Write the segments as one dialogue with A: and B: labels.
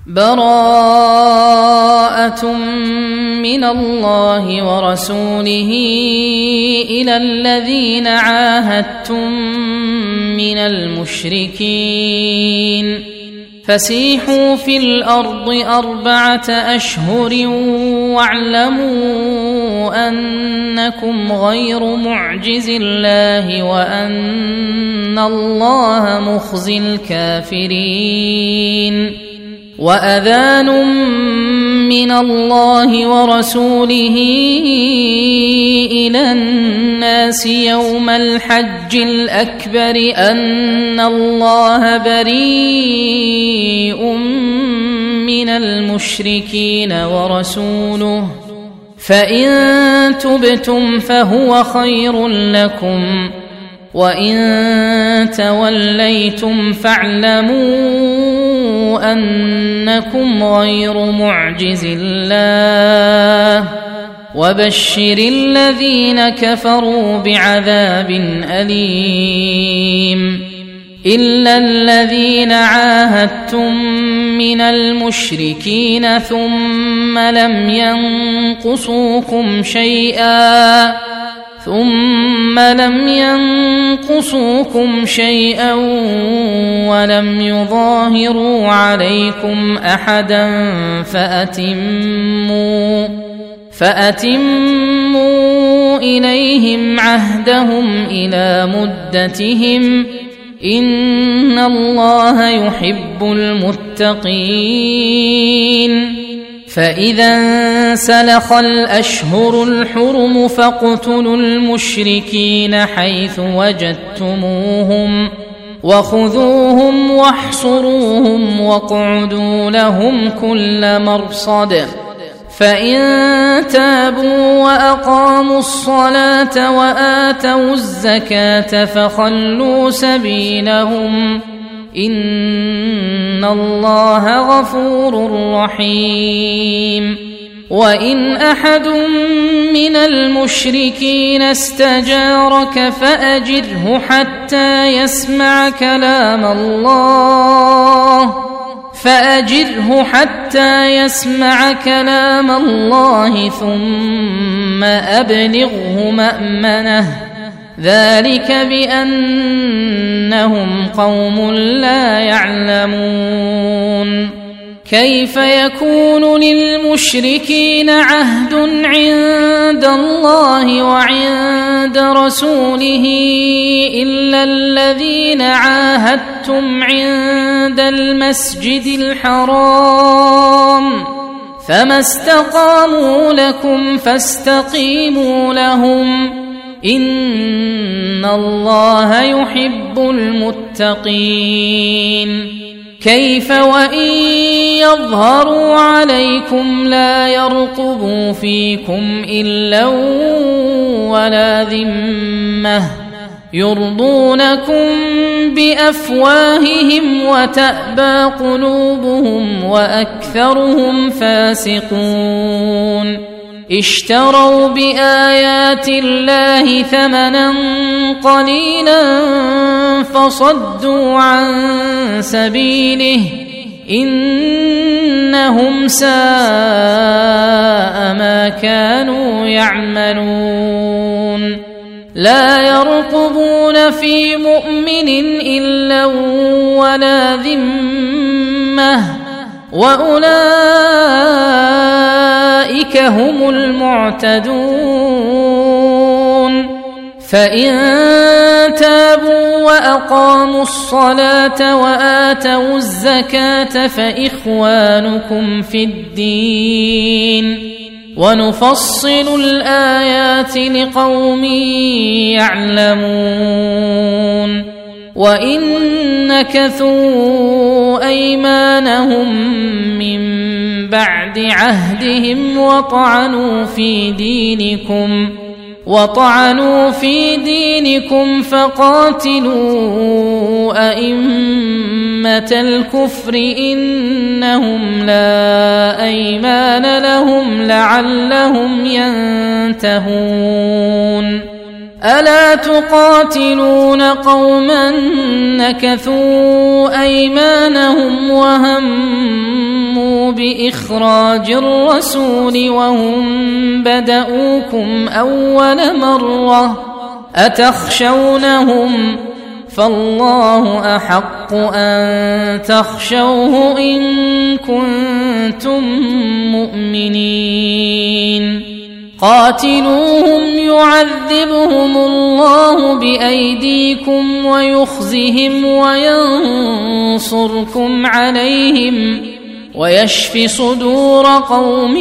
A: براءة من الله ورسوله إلى الذين عاهدتم من المشركين فسيحوا في الأرض 4 أشهر واعلموا أنكم غير معجز الله وأن الله مخزي الكافرين وأذان من الله ورسوله إلى الناس يوم الحج الأكبر أن الله بريء من المشركين ورسوله فإن تبتم فهو خير لكم وإن توليتم فاعلموا أنكم غير معجز الله وبشر الذين كفروا بعذاب أليم إلا الذين عاهدتم من المشركين ثم لم ينقصوكم شيئا ولم يظاهروا عليكم أحدا فأتموا إليهم عهدهم إلى مدتهم إن الله يحب المتقين فإذا انسلخ الأشهر الحرم فاقتلوا المشركين حيث وجدتموهم وخذوهم واحصروهم واقعدوا لهم كل مرصد فإن تابوا وأقاموا الصلاة وآتوا الزكاة فخلوا سبيلهم إن الله غفور رحيم وإن أحد من المشركين استجارك فأجره حتى يسمع كلام الله ثم أبلغه مأمنه ذلك بأنهم قوم لا يعلمون كيف يكون للمشركين عهد عند الله وعند رسوله إلا الذين عاهدتم عند المسجد الحرام فما استقاموا لكم فاستقيموا لهم إن الله يحب المتقين كيف وإن يظهروا عليكم لا يرقبوا فيكم إلا ولا ذمة يرضونكم بأفواههم وتأبى قلوبهم وأكثرهم فاسقون اشتروا بآيات الله ثمنا قليلا فصدوا عن سبيله إنهم ساء ما كانوا يعملون لا يرقبون في مؤمن إلا ولا ذمة وأولئك هم المعتدون فإن تابوا وأقاموا الصلاة وآتوا الزكاة فإخوانكم في الدين ونفصل الآيات لقوم يعلمون وإن نكثوا أيمانهم من بعد عهدهم وطعنوا في دينكم فقاتلوا أئمة الكفر إنهم لا أيمان لهم لعلهم ينتهون ألا تقاتلون قوما نكثوا أيمانهم وهموا بإخراج الرسول وهم بدؤوكم أول مرة أتخشونهم فالله أحق أن تخشوه إن كنتم مؤمنين قاتلوهم يعذبهم الله بأيديكم ويخزهم وينصركم عليهم ويشف صدور قوم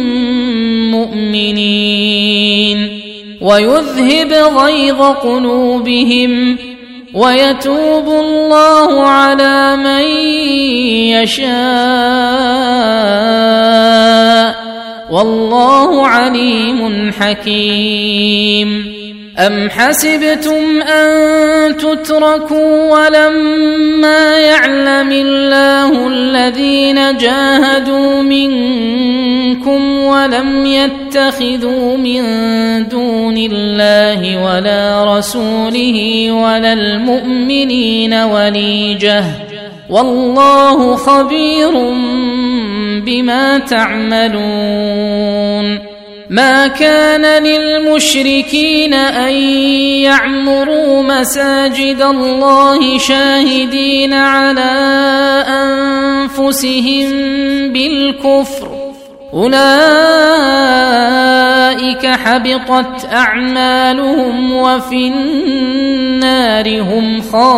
A: مؤمنين ويذهب غيظ قلوبهم ويتوب الله على من يشاء والله عليم حكيم أم حسبتم أن تتركوا ولما يعلم الله الذين جاهدوا منكم ولم يتخذوا من دون الله ولا رسوله ولا المؤمنين وليجة والله خبير بما تعملون ما كان للمشركين أن يعمروا مساجد الله شاهدين على أنفسهم بالكفر أولئك حبطت أعمالهم وفي النار هم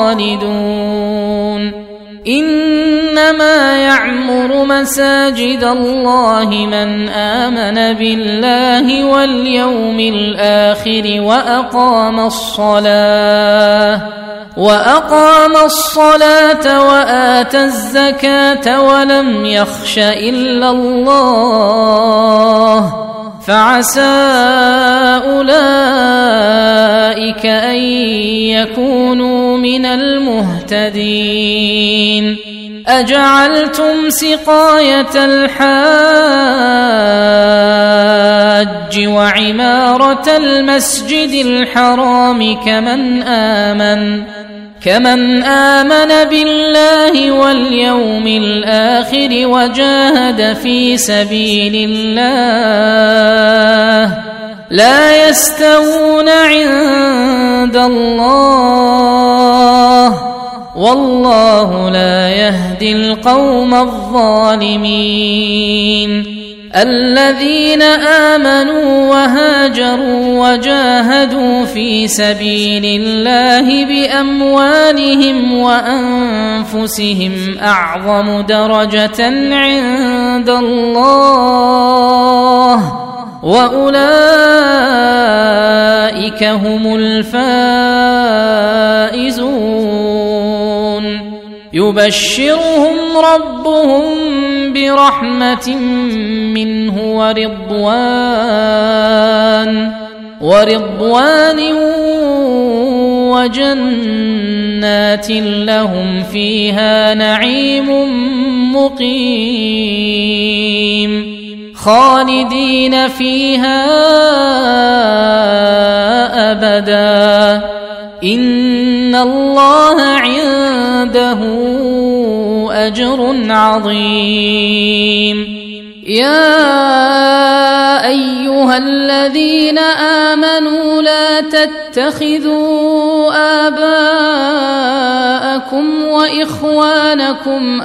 A: خالدون إنما يعمر مساجد الله من آمن بالله واليوم الآخر وأقام الصلاة وآتى الزكاة ولم يخش إلا الله فعسى أولئك أن يكونوا من المهتدين أجعلتم سقاية الحاج وعمارة المسجد الحرام كمن آمن بالله واليوم الآخر وجاهد في سبيل الله لا يستوون عند الله والله لا يهدي القوم الظالمين الذين آمنوا وهاجروا وجاهدوا في سبيل الله بأموالهم وأنفسهم أعظم درجة عند الله وأولئك هم الفائزون يبشرهم ربهم برحمة منه ورضوان وجنات لهم فيها نعيم مقيم خالدين فيها أبدا إن الله عنده أجر عظيم يا أيها الذين آمنوا لا تتخذوا آباءكم وإخوانكم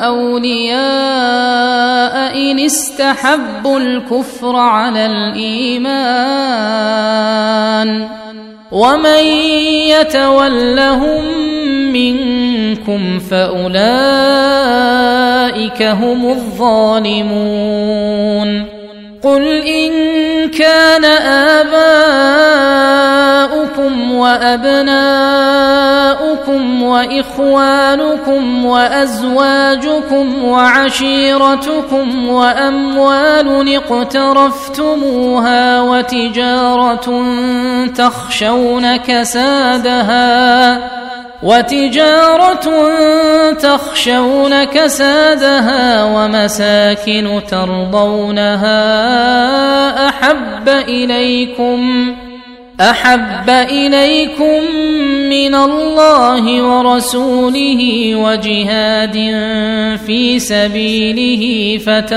A: أولياء إن استحبوا الكفر على الإيمان ومن يتولهم منكم فأولئك هم الظالمون قل إن كان آباؤكم وأبناؤكم وإخوانكم وأزواجكم وعشيرتكم وأموال اقترفتموها وتجارة تخشون كسادها ومساكن ترضونها أحب إليكم من الله ورسوله وجهاد في سبيله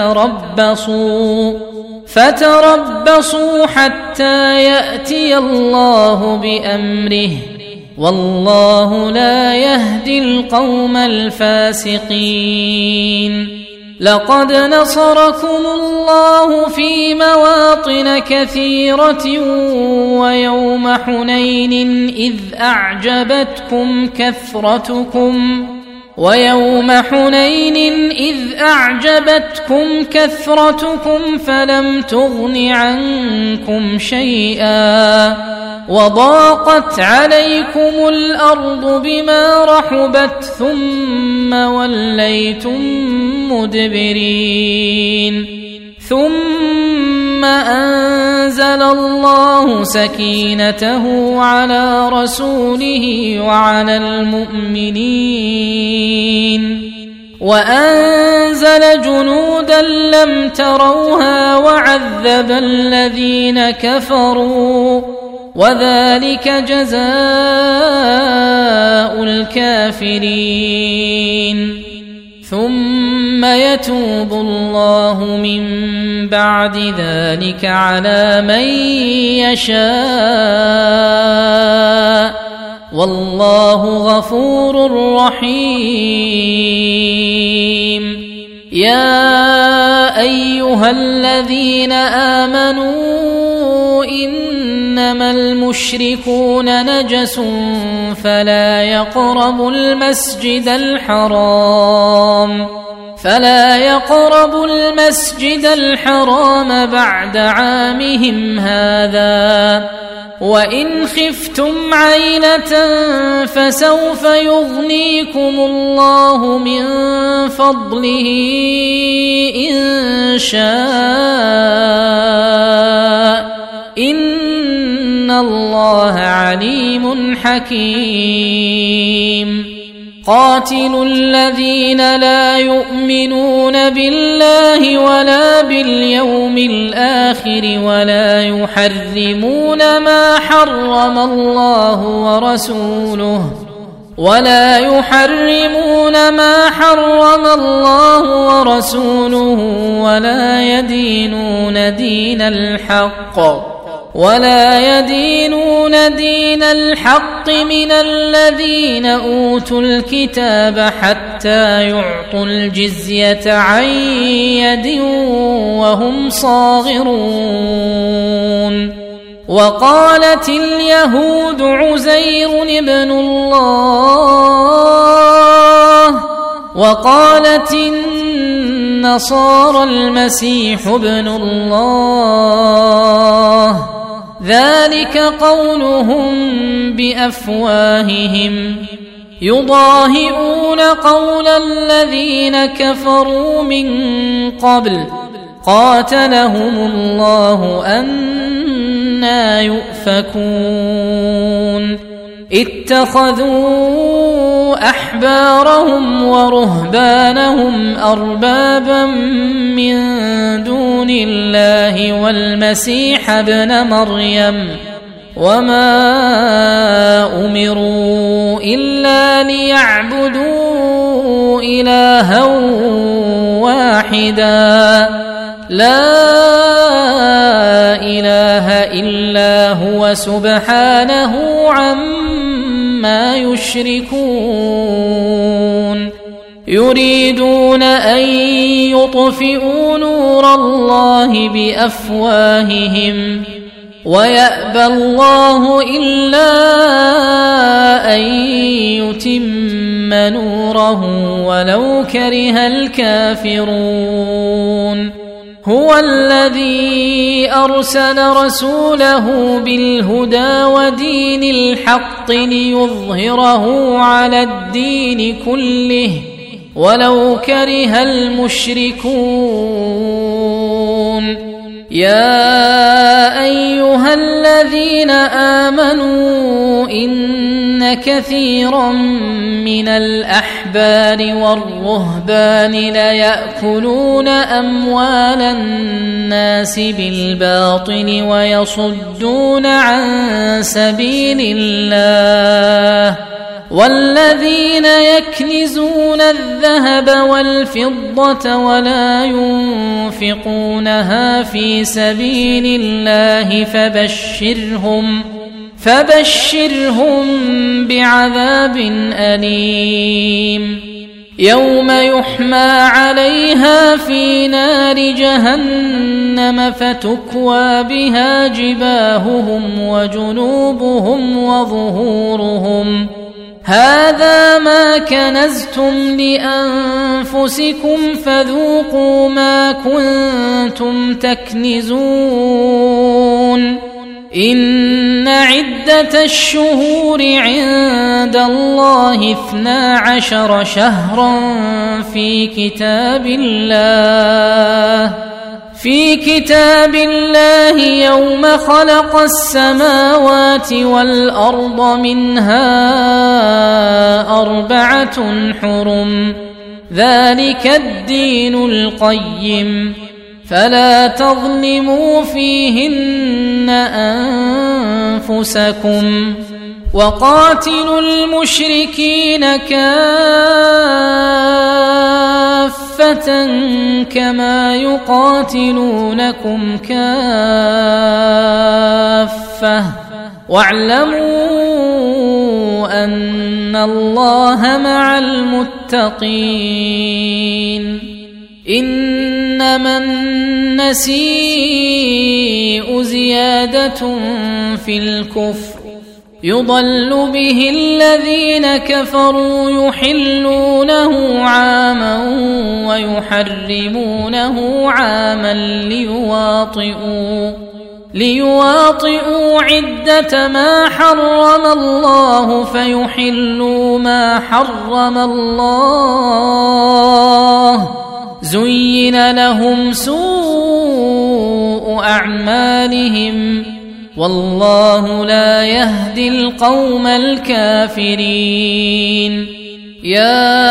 A: فتربصوا حتى يأتي الله بأمره والله لا يهدي القوم الفاسقين. لقد نصركم الله في مواطن كثيرة ويوم حنين إذ أعجبتكم كثرتكم فلم تغن عنكم شيئا وضاقت عليكم الأرض بما رحبت ثم وليتم مدبرين. ثم أنزل الله سكينته على رسوله وعلى المؤمنين وأنزل جنودا لم تروها وعذب الذين كفروا وذلك جزاء الكافرين. ثم يتوب الله من بعد ذلك على من يشاء والله غفور رحيم. يا أيها الذين آمنوا إنما المشركون نجس فلا يقربوا المسجد الحرام بعد عامهم هذا وإن خفتم عيلة فسوف يغنيكم الله من فضله إن شاء إن الله عليم حكيم. قاتلوا الذين لا يؤمنون بالله ولا باليوم الآخر ولا يحرمون ما حرم الله ورسوله ولا يدينون دين الحق من الذين أوتوا الكتاب حتى يعطوا الجزية عن يد وهم صاغرون. وقالت اليهود عزير ابن الله وقالت النصارى المسيح ابن الله ذلك قولهم بأفواههم يضاهئون قول الذين كفروا من قبل قاتلهم الله أنى يؤفكون. اتخذوا أحبارهم ورهبانهم أربابا من دون الله والمسيح ابن مريم وما أمروا إلا ليعبدوا إلها واحدا لا إله إلا هو سبحانه عما يشركون. يريدون أن يطفئوا نور الله بأفواههم ويأبى الله إلا أن يتم نوره ولو كره الكافرون. هو الذي أرسل رسوله بالهدى ودين الحق ليظهره على الدين كله ولو كره المشركون. يا أيها الذين آمنوا إن كثيرا من الأحبار الأحبار والرهبان ليأكلون أموال الناس بالباطل ويصدون عن سبيل الله والذين يكنزون الذهب والفضة ولا ينفقونها في سبيل الله فبشرهم بعذاب أليم يوم يحمى عليها في نار جهنم فتكوى بها جباههم وجنوبهم وظهورهم هذا ما كنزتم لأنفسكم فذوقوا ما كنتم تكنزون إن عدة الشهور عند الله 12 شهرا في كتاب الله يوم خلق السماوات والأرض منها 4 حرم ذلك الدين القيم فلا تظلموا فيهن أنفسكم وقاتلوا المشركين كافة كما يقاتلونكم كافة واعلموا أن الله مع المتقين إنما النسيء زيادة في الكفر يضل به الذين كفروا يحلونه عاما ويحرمونه عاما ليواطئوا عدة ما حرم الله فيحلوا ما حرم الله زين لهم سوء أعمالهم والله لا يهدي القوم الكافرين يا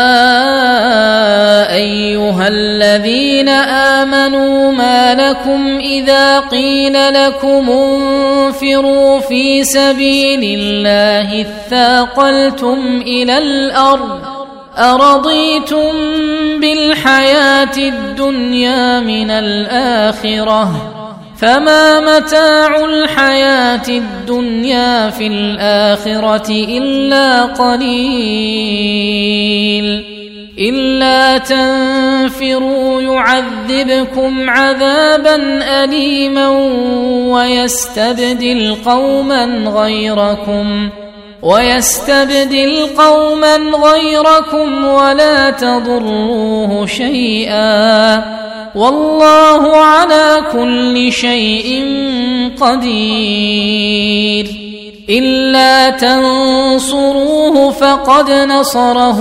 A: أيها الذين آمنوا ما لكم إذا قيل لكم انفروا في سبيل الله اثاقلتم إلى الأرض أرضيتم بالحياة الدنيا من الآخرة فما متاع الحياة الدنيا في الآخرة إلا قليل إلا تنفروا يعذبكم عذابا أليما ويستبدل قوما غيركم ولا تضروه شيئا والله على كل شيء قدير إلا تنصروه فقد نصره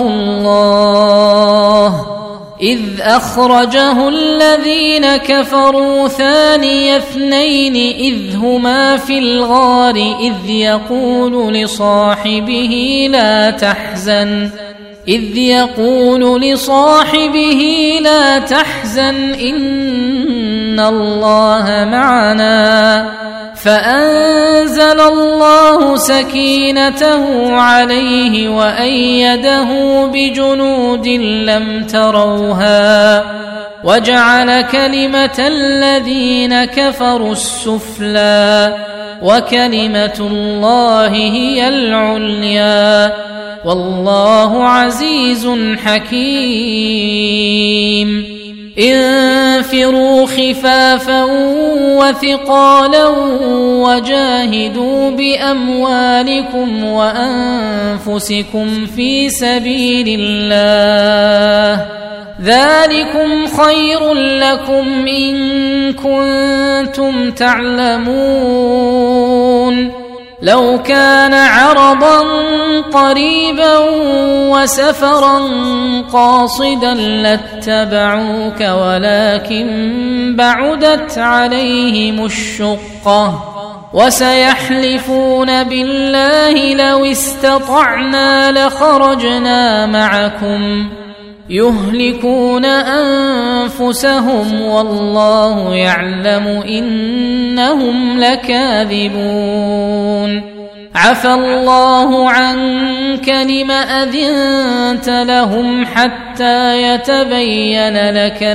A: الله إذ أخرجه الذين كفروا ثاني اثنين إذ هما في الغار إذ يقول لصاحبه لا تحزن إن الله معنا فأنزل الله سكينته عليه وأيده بجنود لم تروها وجعل كلمة الذين كفروا السفلى وكلمة الله هي العليا والله عزيز حكيم انفروا خفافا وثقالا وجاهدوا بأموالكم وأنفسكم في سبيل الله ذلكم خير لكم إن كنتم تعلمون لو كان عرضا قريبا وسفرا قاصدا لاتبعوك ولكن بعدت عليهم الشقة وسيحلفون بالله لو استطعنا لخرجنا معكم يهلكون أنفسهم والله يعلم إنهم لكاذبون عفى الله عنك لم أذنت لهم حتى يتبين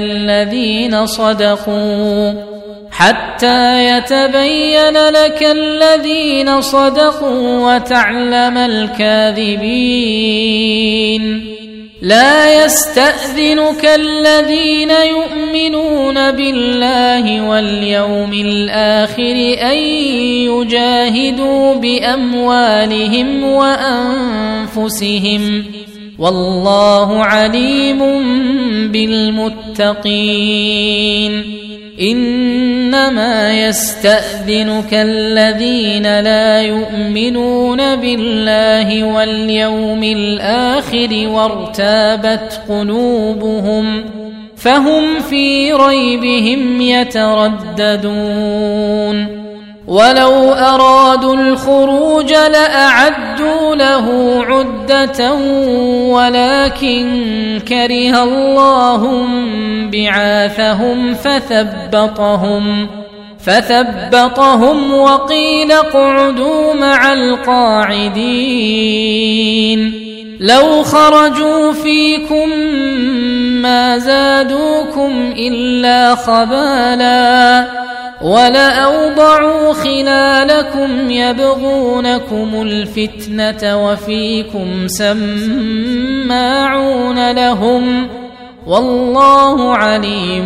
A: لك الذين صدقوا وتعلم الكاذبين لا يستأذنك الذين يؤمنون بالله واليوم الآخر أن يجاهدوا بأموالهم وأنفسهم والله عليم بالمتقين إنما يستأذنك الذين لا يؤمنون بالله واليوم الآخر وارتابت قلوبهم فهم في ريبهم يترددون ولو أرادوا الخروج لأعدوا له عدة ولكن كره الله بعاثهم فثبطهم وقيل اقعدوا مع القاعدين لو خرجوا فيكم ما زادوكم إلا خبالا ولأوضعوا خلالكم يبغونكم الفتنة وفيكم سماعون لهم والله عليم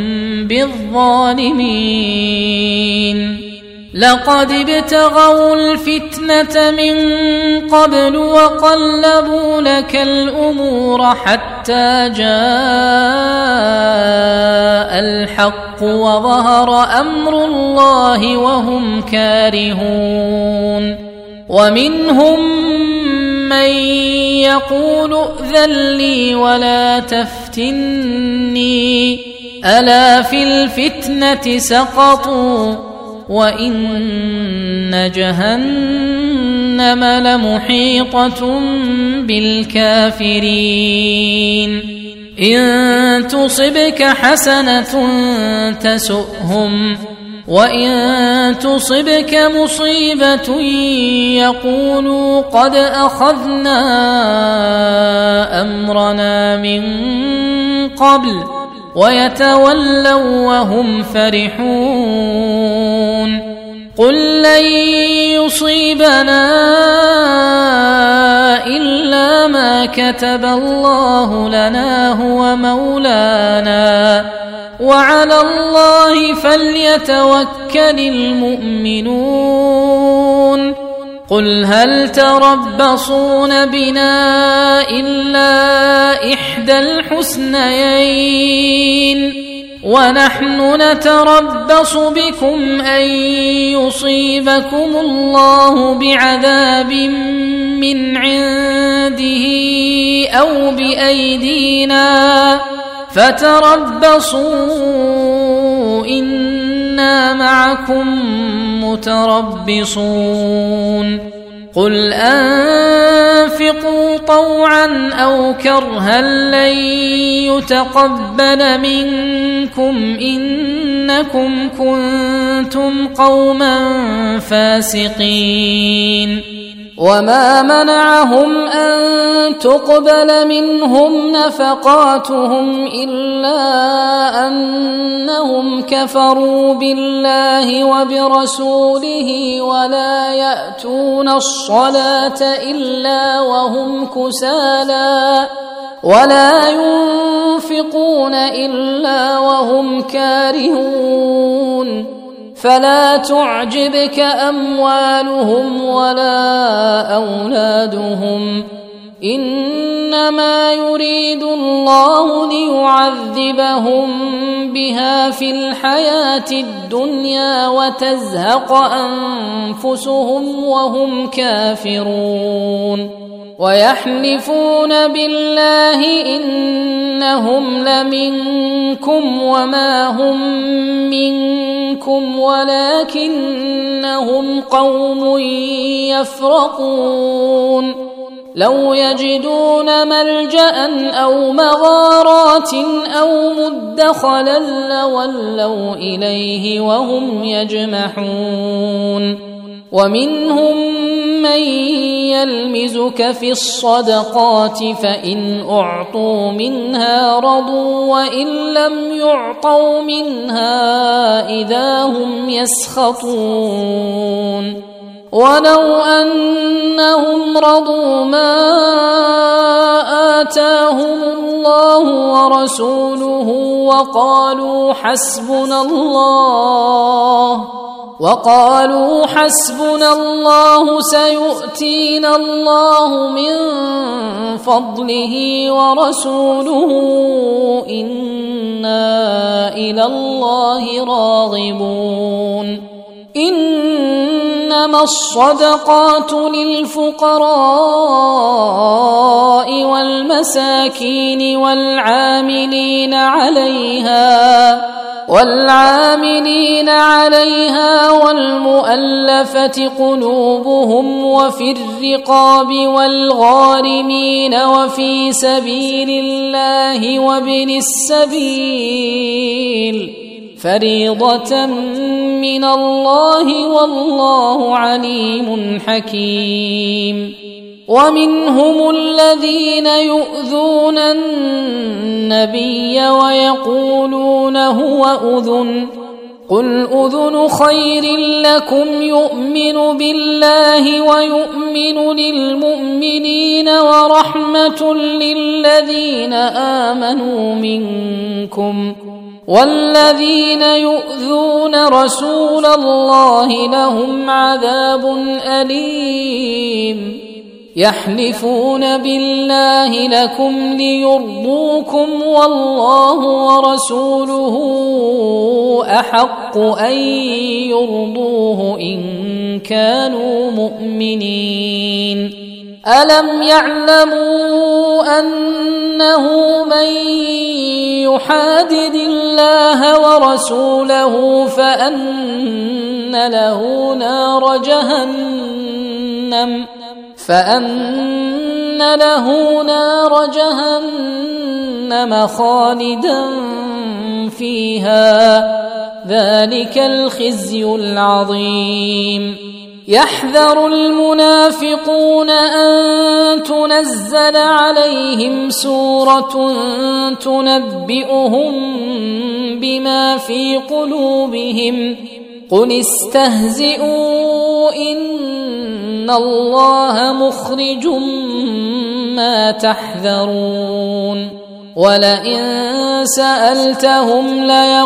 A: بالظالمين لقد ابتغوا الفتنة من قبل وقلبوا لك الأمور حتى جاء الحق وظهر أمر الله وهم كارهون ومنهم من يقول ائذن لي ولا تفتني ألا في الفتنة سقطوا وإن جهنم لمحيطة بالكافرين إن تصبك حسنة تسؤهم وإن تصبك مصيبة يقولوا قد أخذنا أمرنا من قبل ويتولوا وهم فرحون قل لن يصيبنا إلا ما كتب الله لنا هو مولانا وعلى الله فليتوكل المؤمنون قل هل تربصون بنا إلا إحدى الحسنيين ونحن نتربص بكم أن يصيبكم الله بعذاب من عنده أو بأيدينا فتربصوا إنا معكم متربصون قل أنفقوا طوعا أو كرها لن يتقبل منكم إنكم كنتم قوما فاسقين وما منعهم أن تقبل منهم نفقاتهم إلا أنهم كفروا بالله وبرسوله ولا يأتون الصلاة إلا وهم كسالى ولا ينفقون إلا وهم كارهون فلا تعجبك أموالهم ولا أولادهم إنما يريد الله ليعذبهم بها في الحياة الدنيا وتزهق أنفسهم وهم كافرون ويحلفون بالله إنهم لمنكم وما هم منكم ولكنهم قوم يفرقون لو يجدون ملجأ أو مغارات أو مدخلا لولوا إليه وهم يجمحون ومنهم من يلمزك في الصدقات فإن أعطوا منها رضوا وإن لم يعطوا منها إذا هم يسخطون ولو أنهم رضوا ما آتاهم الله ورسوله وقالوا حسبنا الله سيؤتينا الله من فضله ورسوله إنا إلى الله راغبون إنما الصدقات للفقراء والمساكين والعاملين عليها والمؤلفة قلوبهم وفي الرقاب والغارمين وفي سبيل الله وابن السبيل فريضة من الله والله عليم حكيم ومنهم الذين يؤذون النبي ويقولون هو أذن قل أذن خير لكم يؤمن بالله ويؤمن للمؤمنين ورحمة للذين آمنوا منكم والذين يؤذون رسول الله لهم عذاب أليم يحلفون بالله لكم ليرضوكم والله ورسوله أحق أن يرضوه إن كانوا مؤمنين ألم يعلموا أنه من يحادد الله ورسوله فأن له نار جهنم خالدا فيها ذلك الخزي العظيم يحذر المنافقون أن تنزل عليهم سورة تنبئهم بما في قلوبهم قل استهزئوا إن الله مخرج ما تحذرون ولئن سألتهم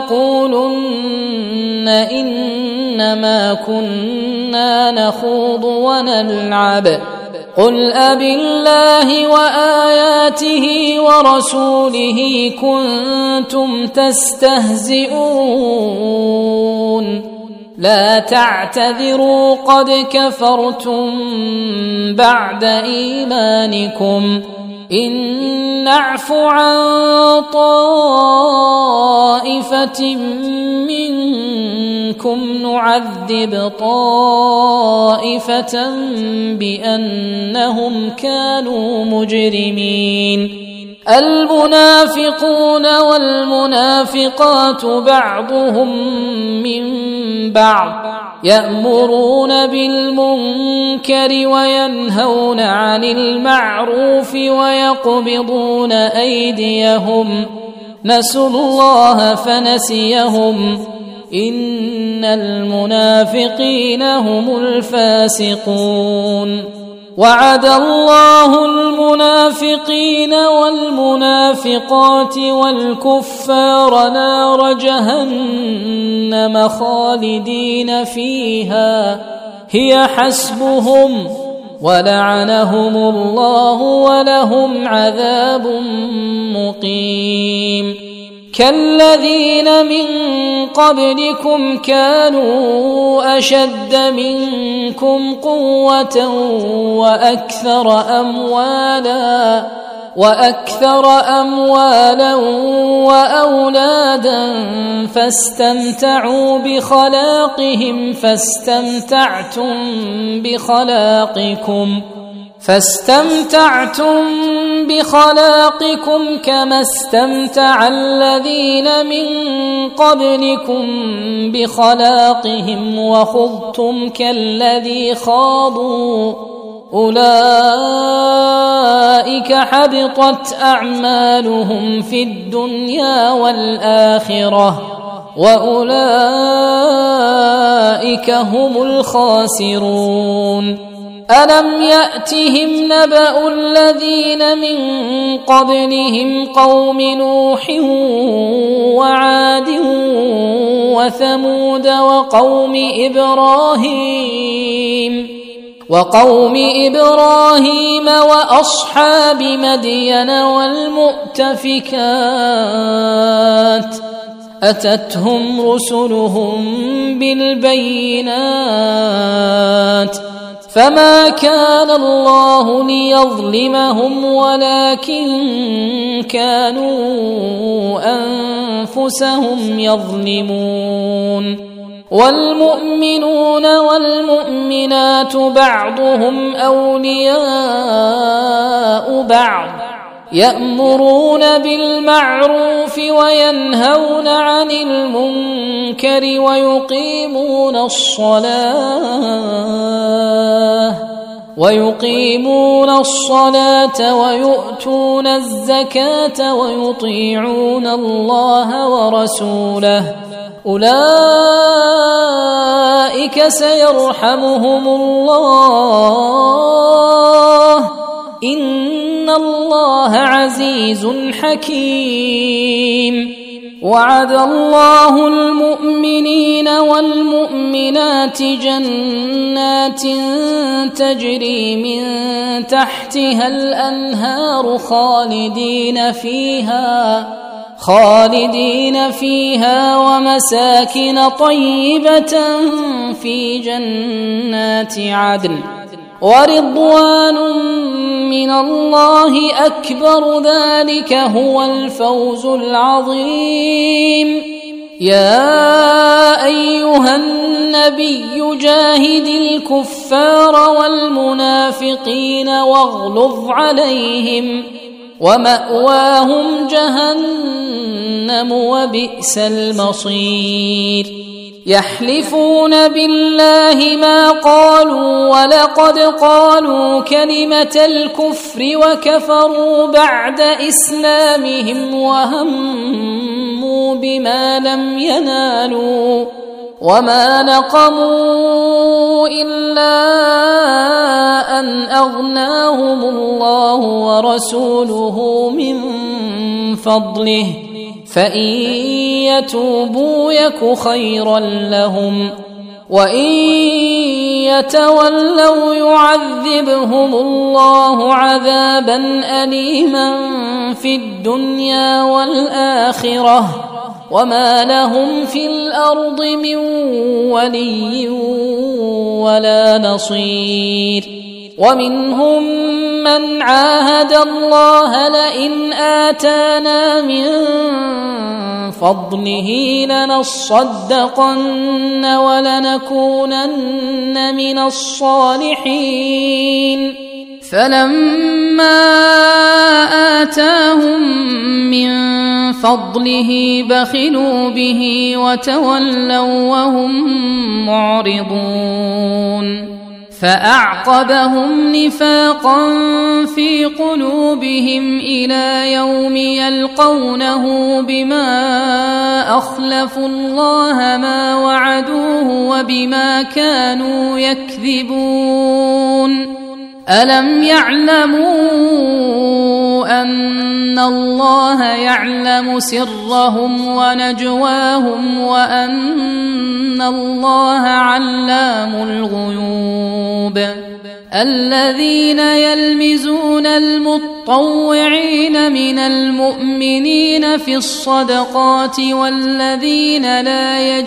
A: ليقولن إنما كنا نخوض ونلعب قل أبالله وآياته ورسوله كنتم تستهزئون لا تعتذروا قد كفرتم بعد إيمانكم إن نعف عن طائفة منكم نعذب طائفة بأنهم كانوا مجرمين المنافقون والمنافقات بعضهم من بعض يأمرون بالمنكر وينهون عن المعروف ويقبضون أيديهم نسوا الله فنسيهم إن المنافقين هم الفاسقون وعد الله المنافقين والمنافقات والكفار نار جهنم خالدين فيها هي حسبهم ولعنهم الله ولهم عذاب مقيم كالذين من قبلكم كانوا أشد منكم قوة وأكثر أموالا وأولادا فاستمتعوا بخلاقكم كما استمتع الذين من قبلكم بخلاقهم وخضتم كالذي خاضوا أولئك حبطت أعمالهم في الدنيا والآخرة وأولئك هم الخاسرون ألم يأتهم نبأ الذين من قبلهم قوم نوح وعاد وثمود وقوم إبراهيم وأصحاب مدين والمؤتفكات أتتهم رسلهم بالبينات فما كان الله ليظلمهم ولكن كانوا أنفسهم يظلمون والمؤمنون والمؤمنات بعضهم أولياء بعض يأمرون بالمعروف وينهون عن المنكر ويقيمون الصلاة ويؤتون الزكاة ويطيعون الله ورسوله أولئك سيرحمهم الله إن الله عزيز حكيم وعد الله المؤمنين والمؤمنات جنات تجري من تحتها الأنهار خالدين فيها ومساكن طيبة في جنات عدن ورضوان من الله أكبر ذلك هو الفوز العظيم يا أيها النبي جاهد الكفار والمنافقين واغلظ عليهم ومأواهم جهنم وبئس المصير يحلفون بالله ما قالوا ولقد قالوا كلمة الكفر وكفروا بعد إسلامهم وهموا بما لم ينالوا وما نقموا إلا أن أغناهم الله ورسوله من فضله فإن يتوبوا يك خيرا لهم وإن يتولوا يعذبهم الله عذابا أليما في الدنيا والآخرة وما لهم في الأرض من ولي ولا نصير ومنهم من عاهد الله لئن آتانا من فضله لنصدقن ولنكونن من الصالحين فلما آتاهم من فضله بخلوا به وتولوا وهم معرضون فأعقبهم نفاقا في قلوبهم إلى يوم يلقونه بما أخلفوا الله ما وعدوه وبما كانوا يكذبون ألم يعلموا أن الله يعلم سرهم ونجواهم وأن الله علام الغيوب الذين يلمزون المطوعين من المؤمنين في الصدقات والذين لا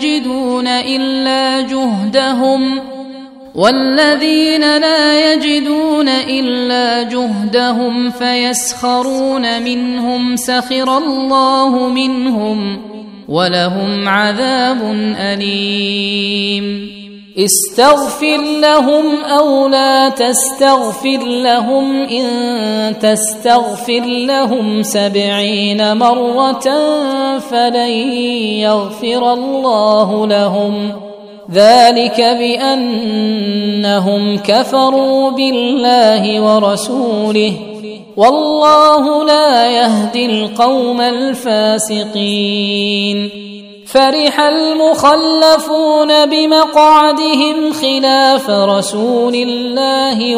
A: يجدون إلا جهدهم فيسخرون منهم سخر الله منهم ولهم عذاب أليم استغفر لهم أو لا تستغفر لهم إن تستغفر لهم 70 مرة فلن يغفر الله لهم ذلك بأنهم كفروا بالله ورسوله والله لا يهدي القوم الفاسقين فرح المخلفون بمقعدهم خلاف رسول الله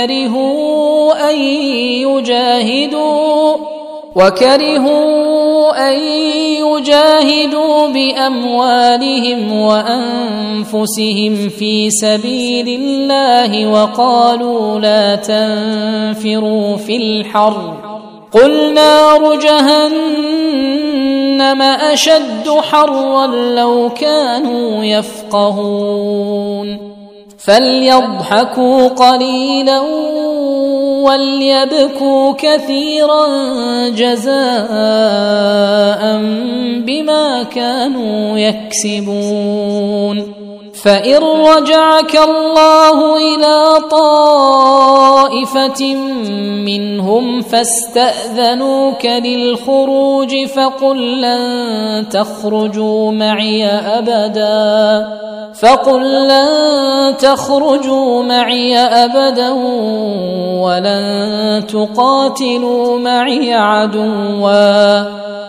A: وكرهوا أن يجاهدوا بأموالهم وأنفسهم في سبيل الله وقالوا لا تنفروا في الحر قل نار جهنم أشد حرا لو كانوا يفقهون فليضحكوا قليلا وليبكوا كثيرا جزاء بما كانوا يكسبون فإن رجعك الله إلى طائفة منهم فاستأذنوك للخروج فقل لن تخرجوا معي أبدا ولن تقاتلوا معي عدوا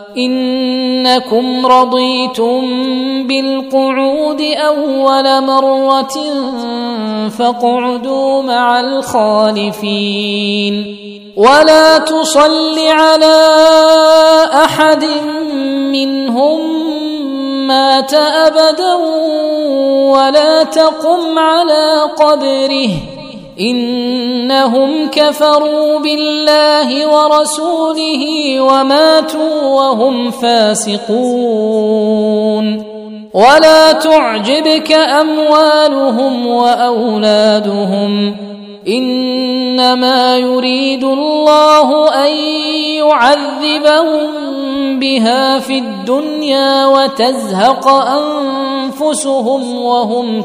A: إنكم رضيتم بالقعود أول مرة فاقعدوا مع الخالفين ولا تصل على أحد منهم مات أبدا ولا تقم على قبره إنهم كفروا بالله ورسوله وماتوا وهم فاسقون ولا تعجبك أموالهم وأولادهم إنما يريد الله أن يعذبهم بها في الدنيا وتزهق أنفسهم وهم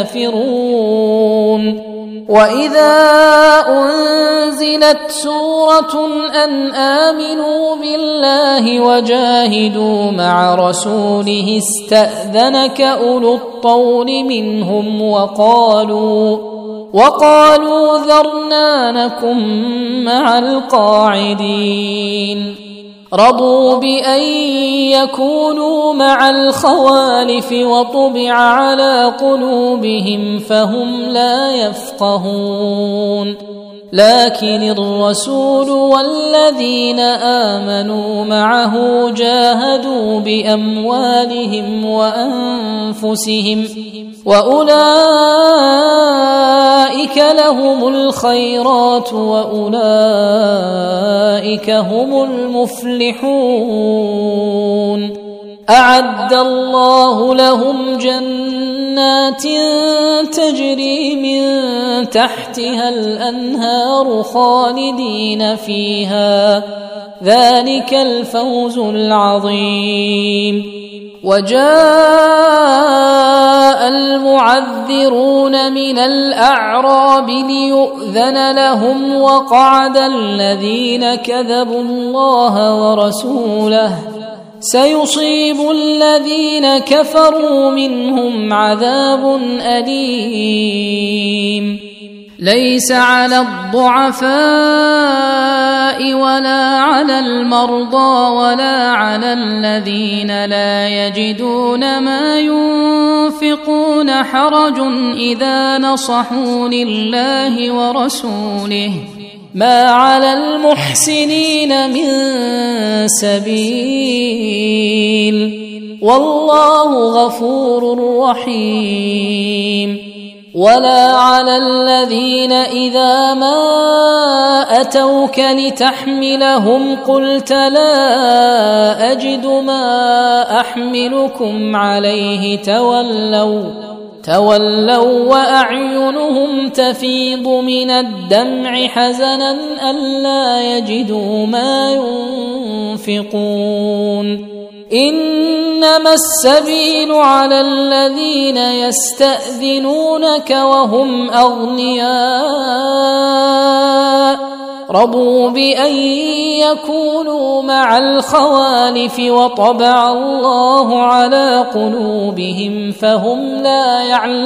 A: كافرون وإذا أنزلت سورة أن آمنوا بالله وجاهدوا مع رسوله استأذنك أولو الطول منهم وقالوا ذرنا نكن مع القاعدين رضوا بأن يكونوا مع الخوالف وطبع على قلوبهم فهم لا يفقهون لكن الرسول والذين آمنوا معه جاهدوا بأموالهم وأنفسهم وأولئك لهم الخيرات وأولئك هم المفلحون أعد الله لهم جنات تجري من تحتها الأنهار خالدين فيها ذلك الفوز العظيم وجاء المعذرون من الأعراب ليؤذن لهم وقعد الذين كذبوا الله ورسوله سيصيب الذين كفروا منهم عذاب أليم ليس على الضعفاء ولا على المرضى ولا على الذين لا يجدون ما ينفقون حرج إذا نصحوا لله ورسوله ما على المحسنين من سبيل والله غفور رحيم ولا على الذين إذا ما أتوك لتحملهم قلت لا أجد ما أحملكم عليه تولوا وأعينهم تفيض من الدمع حزنا ألا يجدوا ما ينفقون إنما السبيل على الذين يستأذنونك وهم أغنياء رضوا بأن يكونوا مع الخوالف وطبع الله على قلوبهم فهم لا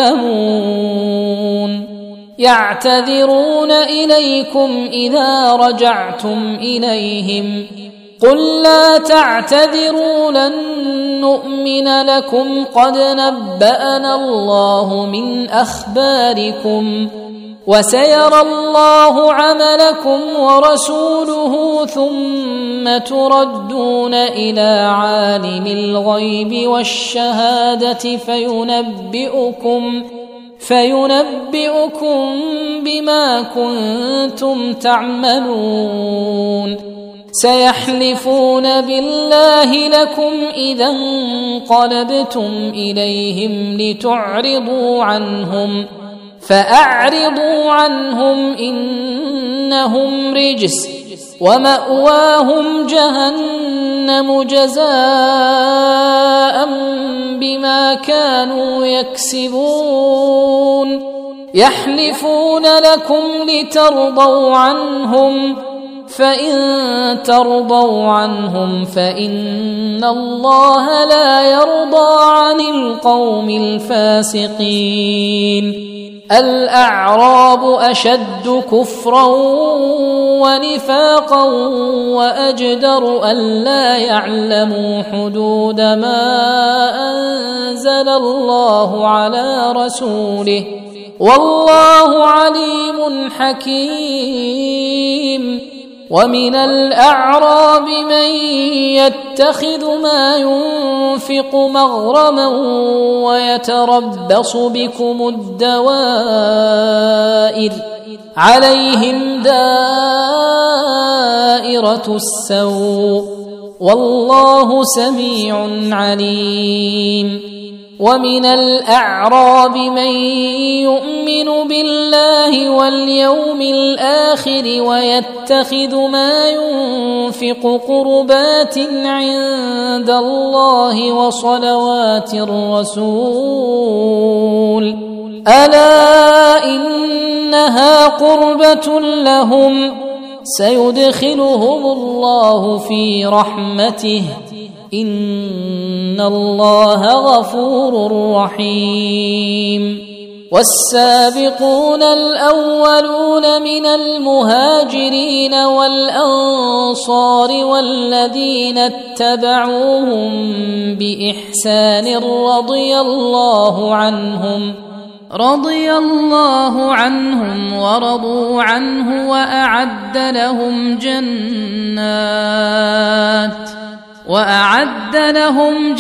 A: يعلمون يعتذرون إليكم إذا رجعتم إليهم قل لا تعتذروا لن نؤمن لكم قد نبأنا الله من أخباركم وسيرى الله عملكم ورسوله ثم تردون إلى عالم الغيب والشهادة فينبئكم بما كنتم تعملون سيحلفون بالله لكم إذا انقلبتم إليهم لتعرضوا عنهم فأعرضوا عنهم إنهم رجس ومأواهم جهنم جزاء بما كانوا يكسبون يحلفون لكم لترضوا عنهم فإن ترضوا عنهم فإن الله لا يرضى عن القوم الفاسقين الأعراب أشد كفرا ونفاقا وأجدر ألا يعلموا حدود ما أنزل الله على رسوله والله عليم حكيم ومن الأعراب من يتخذ ما ينفق مغرما ويتربص بكم الدوائر عليهم دائرة السوء والله سميع عليم ومن الأعراب من يؤمن بالله واليوم الآخر ويتخذ ما ينفق قربات عند الله وصلوات الرسول ألا إنها قربة لهم سيدخلهم الله في رحمته إن الله غفور رحيم والسابقون الأولون من المهاجرين والأنصار والذين اتبعوهم بإحسان رضي الله عنهم ورضوا عنه وأعد لهم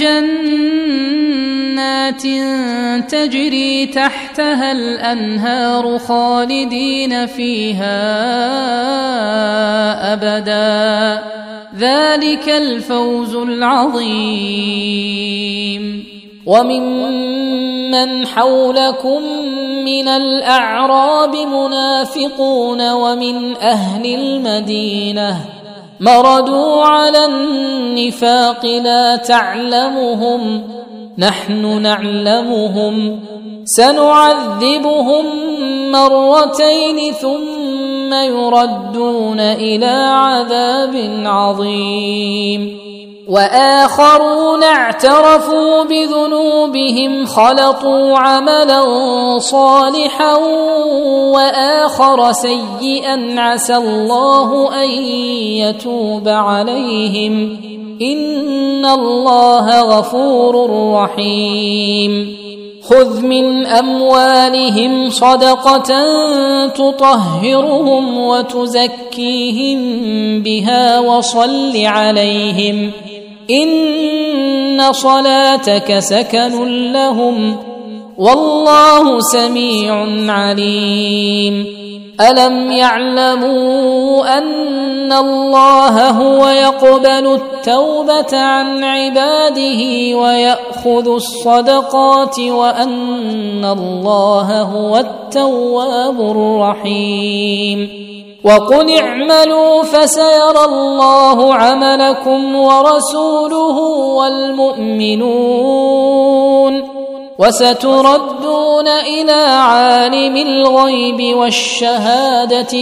A: جنات تجري تحتها الأنهار خالدين فيها أبدا ذلك الفوز العظيم وممن حولكم من الأعراب منافقون ومن أهل المدينة مردوا على النفاق لا تعلمهم نحن نعلمهم سنعذبهم مرتين ثم يردون إلى عذاب عظيم وآخرون اعترفوا بذنوبهم خلطوا عملا صالحا وآخر سيئا عسى الله أن يتوب عليهم إن الله غفور رحيم خذ من أموالهم صدقة تطهرهم وتزكيهم بها وصل عليهم إن صلاتك سكن لهم والله سميع عليم. ألم يعلموا أن الله هو يقبل التوبة عن عباده ويأخذ الصدقات وأن الله هو التواب الرحيم. وقل اعملوا فسيرى الله عملكم ورسوله والمؤمنون وستردون إلى عالم الغيب والشهادة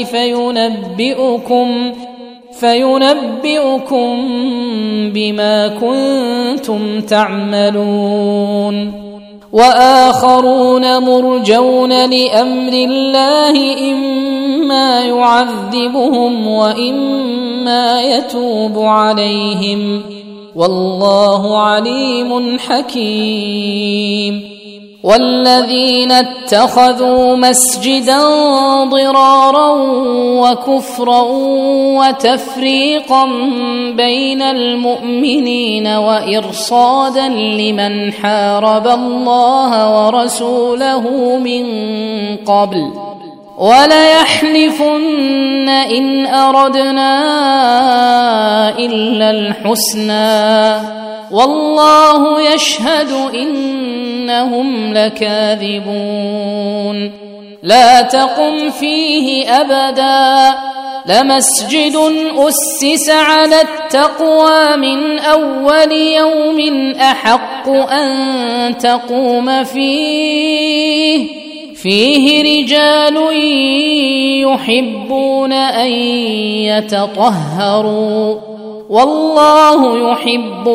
A: فينبئكم بما كنتم تعملون. وآخرون مرجون لأمر الله إما يعذبهم وإما يتوب عليهم والله عليم حكيم. والذين اتخذوا مسجدا ضرارا وكفرا وتفريقا بين المؤمنين وإرصادا لمن حارب الله ورسوله من قبل وليحلفن إن أردنا إلا الحسنى والله يشهد إنهم لكاذبون. لا تقم فيه أبدا لمسجد أسس على التقوى من أول يوم أحق أن تقوم فيه رجال يحبون أن يتطهروا والله يحب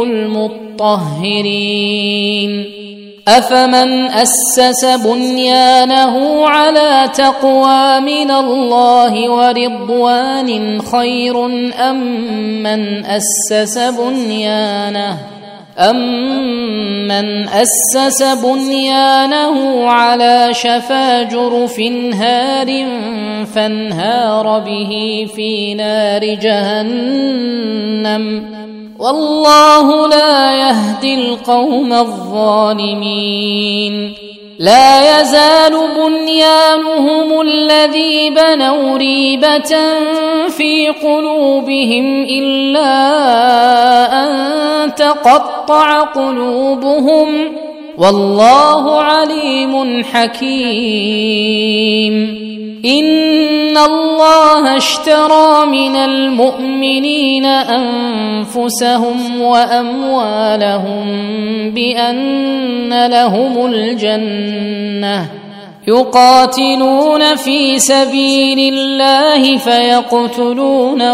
A: المطهرين. أفمن أسس بنيانه على تقوى من الله ورضوان خير أمن أسس بنيانه على شفا جرف هار فانهار به في نار جهنم والله لا يهدي القوم الظالمين. لا يزال بنيانهم الذي بنوا ريبة في قلوبهم إلا أن تقطع قلوبهم والله عليم حكيم. إن الله اشترى من المؤمنين أنفسهم وأموالهم بأن لهم الجنة يقاتلون في سبيل الله فيقتلون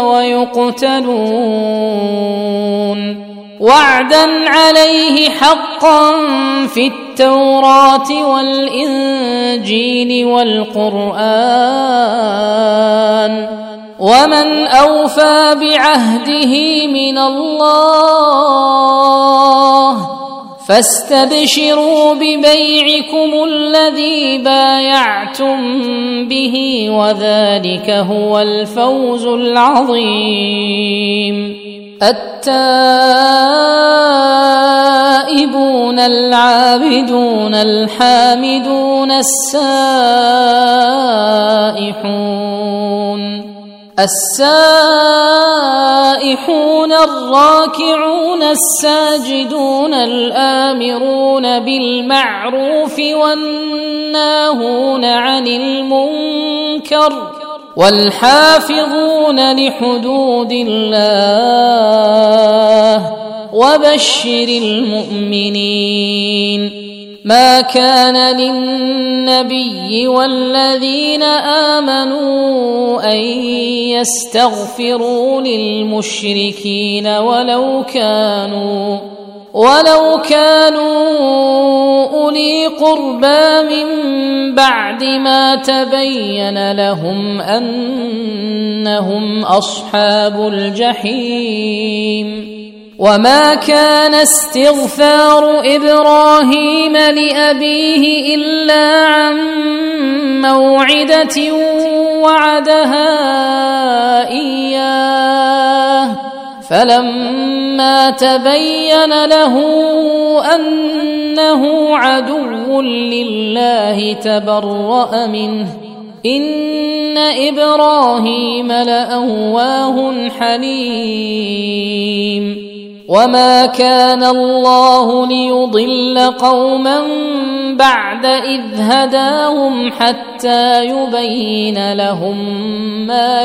A: ويقتلون وعدا عليه حقا في التوراة والإنجيل والقرآن ومن أوفى بعهده من الله فاستبشروا ببيعكم الذي بايعتم به وذلك هو الفوز العظيم. التائبون العابدون الحامدون السائحون الراكعون الساجدون الآمرون بالمعروف والناهون عن المنكر والحافظون لحدود الله وبشر المؤمنين. ما كان للنبي والذين آمنوا أن يستغفروا للمشركين ولو كانوا أولي قربى من بعد ما تبين لهم أنهم أصحاب الجحيم. وما كان استغفار إبراهيم لأبيه إلا عن موعدة وعدها إياه فلما تبين له أنه عدو لله تبرأ منه إن إبراهيم لأواه حليم وما كان الله ليضل قوما بعد إذ هداهم حتى يبين لهم ما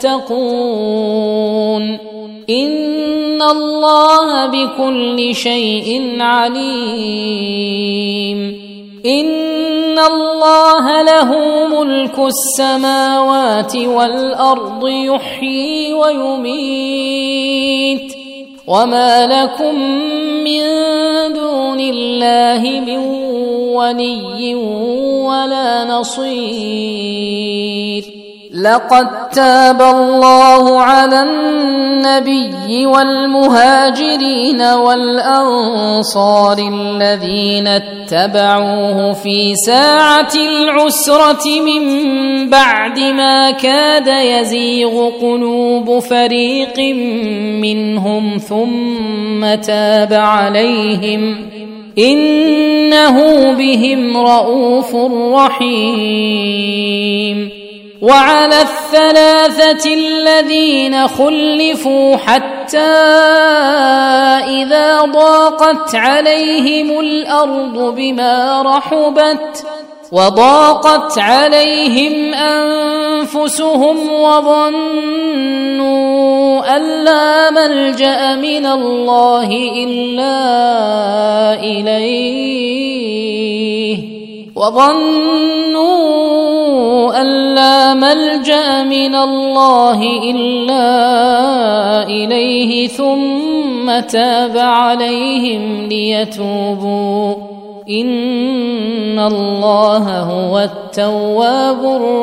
A: يتقون إن الله بكل شيء عليم إن الله له ملك السماوات والأرض يحيي ويميت وما لكم من دون الله من ولي ولا نصير لقد تاب الله على النبي والمهاجرين والأنصار الذين اتبعوه في ساعة العسرة من بعد ما كاد يزيغ قلوب فريق منهم ثم تاب عليهم إنه بهم رءوف رحيم وعلى الثلاثة الذين خلفوا حتى إذا ضاقت عليهم الأرض بما رحبت وضاقت عليهم أنفسهم وظنوا أن لا ملجأ من الله إلا إليه وظنوا أن لا ملجأ من الله إلا إليه ثم تاب عليهم ليتوبوا إن الله هو التواب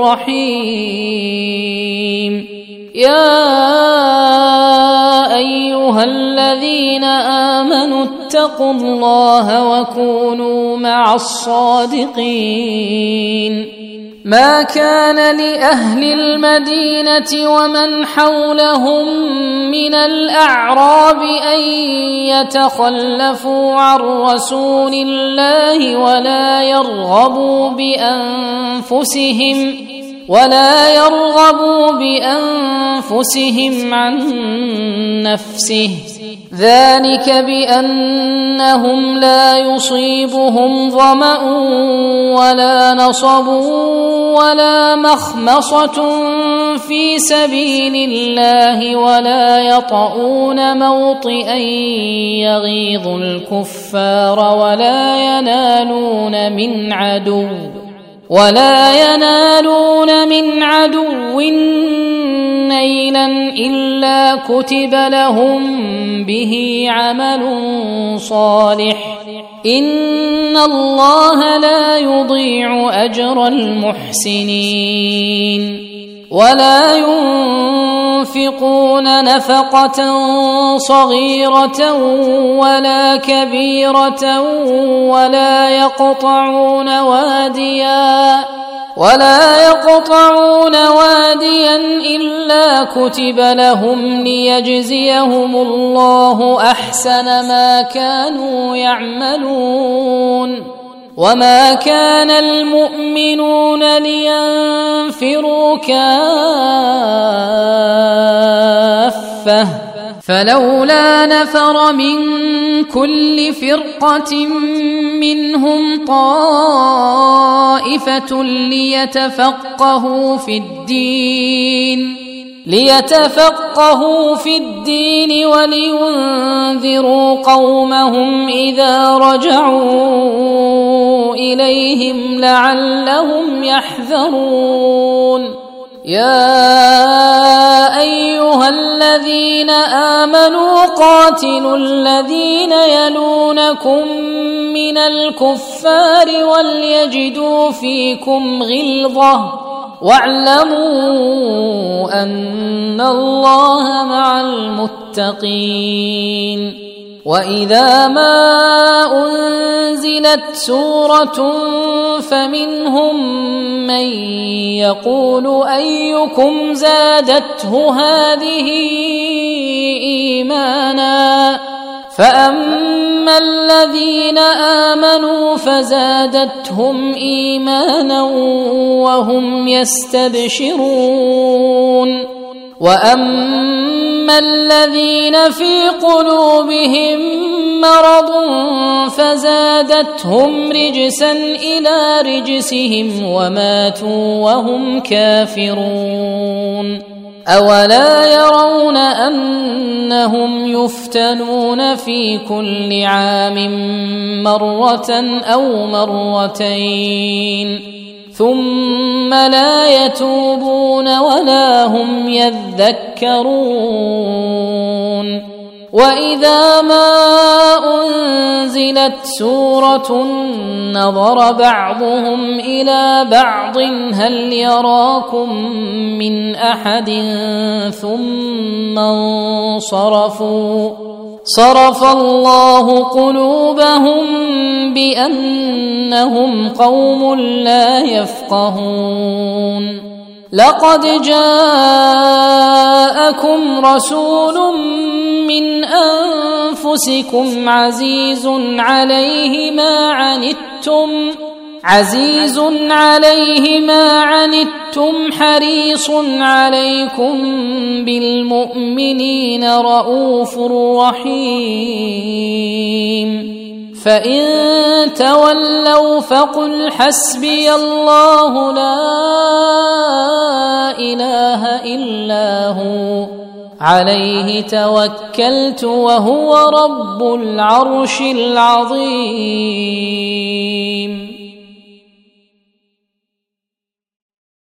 A: الرحيم يا أيها الذين آمنوا اتقوا الله وكونوا مع الصادقين ما كان لأهل المدينة ومن حولهم من الأعراب أن يتخلفوا عن رسول الله ولا يرغبوا بأنفسهم عن نفسه ذلك بأنهم لا يصيبهم ظمأ ولا نصب ولا مخمصة في سبيل الله ولا يطؤون موطئا يغيظ الكفار ولا ينالون من عدو نيلا إلا كتب لهم به عمل صالح إن الله لا يضيع أجر المحسنين ولا ينفقون نفقة صغيرة ولا كبيرة ولا يقطعون واديا إلا كتب لهم ليجزيهم الله أحسن ما كانوا يعملون وما كان المؤمنون لينفروا كافة فلولا نفر من كل فرقة منهم طائفة ليتفقهوا في الدين ولينذروا قومهم إذا رجعوا إليهم لعلهم يحذرون يا أيها الذين آمنوا قاتلوا الذين يلونكم من الكفار وليجدوا فيكم غلظة واعلموا أن الله مع المتقين وإذا ما أنزلت سورة فمنهم من يقول أيكم زادته هذه إيمانا فأما الذين آمنوا فزادتهم إيمانا وهم يستبشرون وأما الذين في قلوبهم مرض فزادتهم رجسا إلى رجسهم وماتوا وهم كافرون أولا يرون أنهم يفتنون في كل عام مرة أو مرتين ثم لا يتوبون ولا هم يذكرون وإذا ما أنزلت سورة نظر بعضهم إلى بعض هل يراكم من أحد ثم انصرفوا صرف الله قلوبهم بأنهم قوم لا يفقهون لقد جاءكم رسول من أنفسكم عزيز عليه ما عنتم حريص عليكم بالمؤمنين رؤوف رحيم فإن تولوا فقل حسبي الله لا إله إلا هو عليه توكلت وهو رب العرش العظيم.